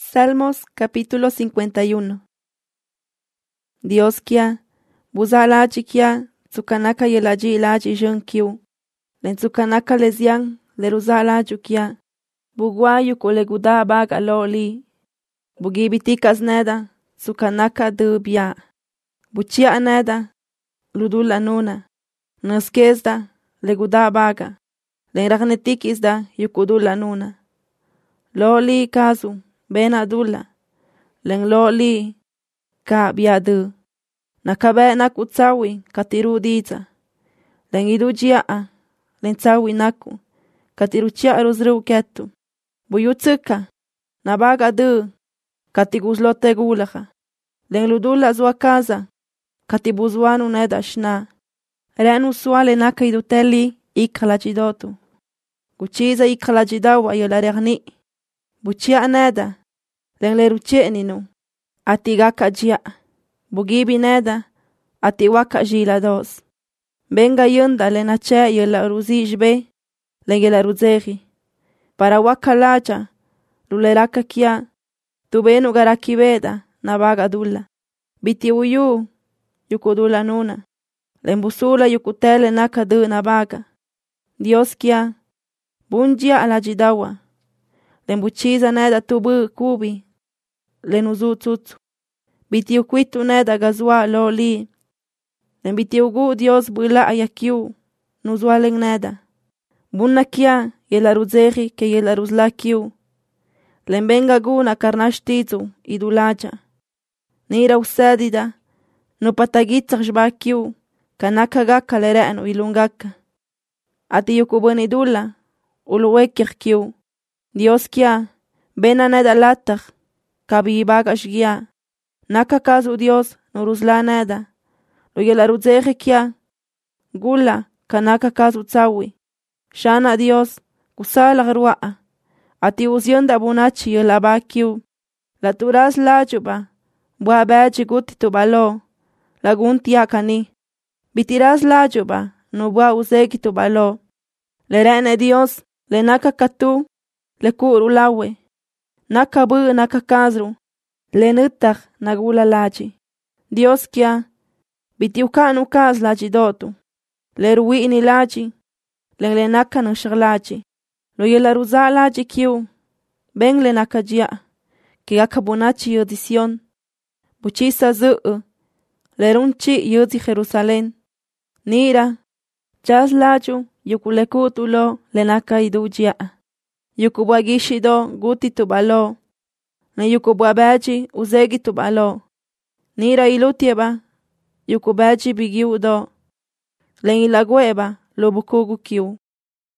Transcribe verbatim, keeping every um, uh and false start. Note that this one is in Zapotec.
Salmos capítulo cincuenta y uno. Dios kia, buzalachi kia, tsukanaka yelaji ilaji jen kiu. Len tsukanaka lesyan, leruzalaju kia. Buguayu kuleguda baga loli. Bugibitikas neda, tsukanaka dubia. Buchia neda, ludula nuna. Nuskezda, leguda baga. Len ragnetikisda yukudula nuna. Loli kazu. Bena dula, len loli, ka biadu. Nakabe naku tsawi, katiru diza. Len idu jiaa, len tsawi naku, katiru chia ruzru ketu. Buyu tsika, nabaga du, katiguzlote gulaha. Len ludula zua kaza, katibuzwanu neda shna. Renu suale naka idu teli, ikalajidotu. Guchiza ikalajidawa yolarerni. Buchia neda, len leruche ninu, ati gaka jia, bugibi neda, ati waka jila dos. Benga yunda len ache yela ruzi jbe, len yela ruzehi. Para waka laja, luleraka kia, tubenu garaki beda, nabaga dula. Biti uyu, yukudula nuna, len busula yukutele naka du nabaga. Dios kia, bunjia ala jidawa. Len buchiza neda tubu kubi, len uzu tsutsu. Biti ukwitu neda gazua loli. Len biti ugu Dios bula ayakiu, nuzua len neda. Bunna kia yela ruzehi ke yela ruzla kiu. Len benga guna karnashtizu idulaja. Nira usadida, no patagitsa jba kiu, kanaka gaka lerenu ilungaka. Ati yukubuni dula, uluwekir kiu. Dios kia, bena neda latar, kabi baga shgia. Naka kazu Dios, nuruzla neda. Lo yela ruzehe kia, gula, kanaka kazu tsawi. Shana Dios, kusala grua. Ati uzionda bunachi yela bakiu. La turas lajuba, bua beji guti tubalo. La gunti akani. Bitiras lajuba, no bua uzegi tubalo. Le rene Dios, le naka katu. Le kuru lawe, naka bu naka kazru, le nutak nagula laji. Dios kia, bitiukanu kaz laji dotu, le ruini laji, le le naka nushar laji. Lo yela ruza laji kiu, ben le naka jia, ki akabunachi yodision. Buchisa zuu, le runchi yodi Jerusalén. Nira, jaz laju, yukulekutulo le naka idu jia. Yukubwa gishido guti tubalo. Na yukubwa baji uzegi tubalo. Nira ilutieba. Yukubaji bigiudo. Len ilagweba lo bukugu kiu.